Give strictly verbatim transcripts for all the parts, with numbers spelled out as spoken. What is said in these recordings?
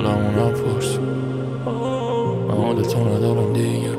حالمو نپرس، من حالتو ندارم دیگه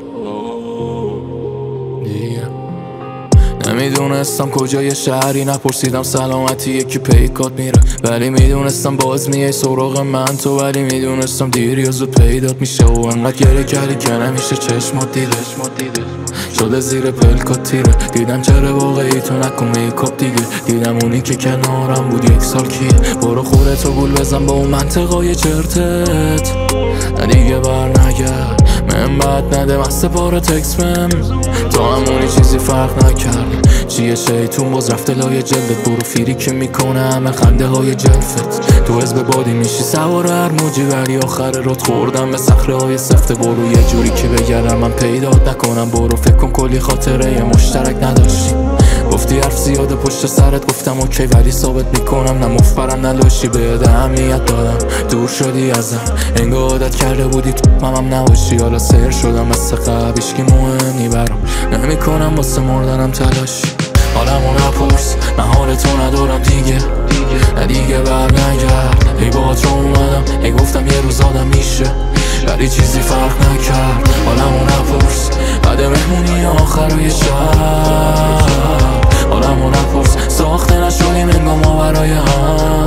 دیگه نمیدونستم کجای شهری، نپرسیدم سلامتی یکی پیکات میره، ولی میدونستم باز میای سراغ من تو، ولی میدونستم دیر یا زود پیدات میشه و انقدر گره کردی که نمیشه چشمات دیده شده زیر پلکات تیره. دیدم چرا واقعی تو نکن میکاپ دیگه، دیدم اونی که کنارم بود یک سال کیه. برو خودتو گول بزن با اون منطقای چرتت، نه دیگه بر نگرد من بد نده مست پاره تکس بهم، تو همونی چیزی فرق نکرد چیه شیطون باز رفته لای جلدت. برو فیری که میکنه همه خنده های جلفت، تو حزب بادی میشی سوار هر موجی ولی آخر رات خوردم به صخره های سفته. برو یه جوری که بگردم من پیدات نکنم، برو فکر کن کلی خاطره یه مشترک نداشتیم. گفتی حرف زیاده پشت سرت گفتم اوکی ولی ثابت میکنم نه مفبرم نلاشی. به اهمیت دادم دور شدی ازم، انگار عادت کرده بودی تو ممم نباشی. حالا سر شدم مثل قبل هیچکی مهمی برام نمیکنم واسه مردنم تلاشی. حالمو نپرس من حالتو ندارم دیگه نه دیگه بر نگرد. ای باهات رو اومدم ای گفتم یه روز آدم میشه ولی چیزی فرق نکرد. حالمو نپرس بعد مهمونی آخرای شب، حالمو نپرس ساخته نشدیم انگار ما برای هم.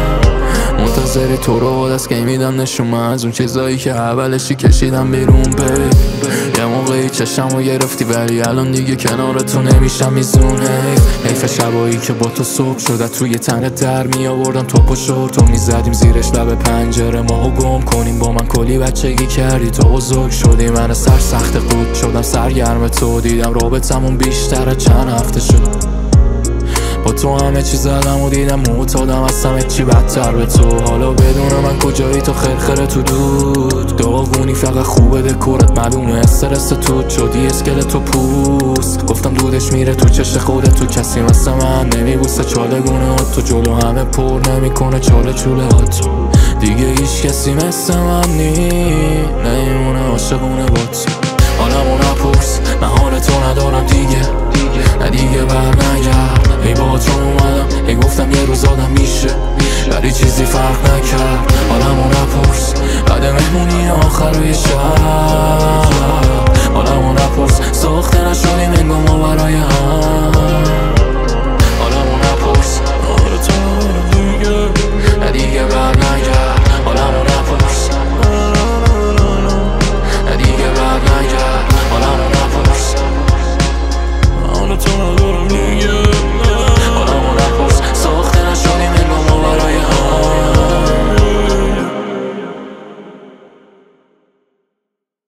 منتظری تو رو دست که میدم نشون من از اون چیزایی که اولشی کشیدم بیرون بی. یه موقعی چشمو گرفتی ولی الان دیگه کنار تو نمیشم میزون. حیف شبایی که با تو صبح شده توی تنت در میآوردم توپ و شورتو میزدیم زیرش لب پنجره ماهو گم کنیم. با من کلی بچگی کردی تو بزرگ شدی، من سر سخت قود شدم سرگرم تو. دیدم رابطمون بیشتر چند هفته شد با تو همه چی زدم و دیدم معتادم از همه چی بدتر به تو. حالا بدون من کجایی تو خرخره تو دود داغونی فقط خوبه دکورت معلومه استرس تو شدی اسکلت و پوست. گفتم دودش میره تو چش خودت، تو کسی مثل من نمیبوسه چاله گونه ها تو جلو همه پر نمیکنه چاله چوله ها تو. دیگه هیچ کسی مثل من نی نمیمونه عاشقونه با تو. حالمو نپرس من حالتو ندارم دیگه نه دیگه بر نگرد. ای باهات رو اومدم ای گفتم یه روز آدم میشه ولی چیزی فرق نکرد. حالمو نپرس بعد مهمونی آخرای شب، حالمو نپرس ساخته نشدیم انگار ما برای هم.